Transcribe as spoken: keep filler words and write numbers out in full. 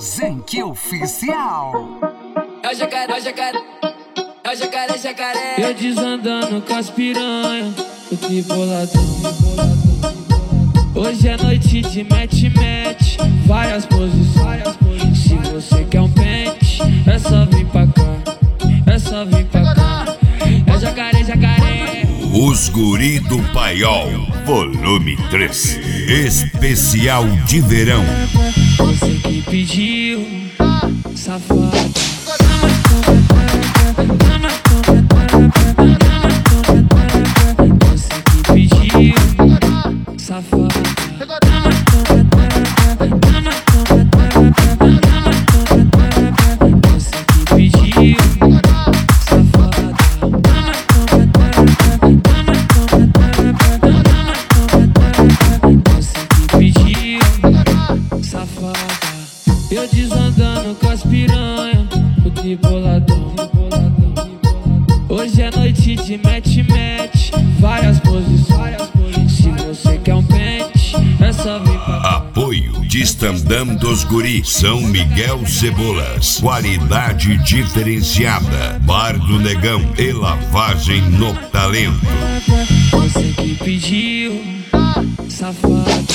Zenque Oficial. É o jacaré, é o jacaré, é o jacaré, jacaré. Eu desandando com as piranha, o que boladão. Hoje é noite de match-match, várias posições. Se você quer um pente, é só vir pra cá, é só vir pra cá. É jacaré, jacaré. Os Guri do Paiol, volume três, especial de verão. Você que pediu, safado. Você que pediu, safado. Você que pediu, safada. Você que pediu, safada. Eu desandando com as piranha, o que boladão. Hoje é noite de match-match, várias posições. Se você quer um pente, é só vir pra cá. Apoio Distandam dos Guri, São Miguel Cebolas, qualidade diferenciada, Bar do Negão e lavagem no talento. Você que pediu, safado.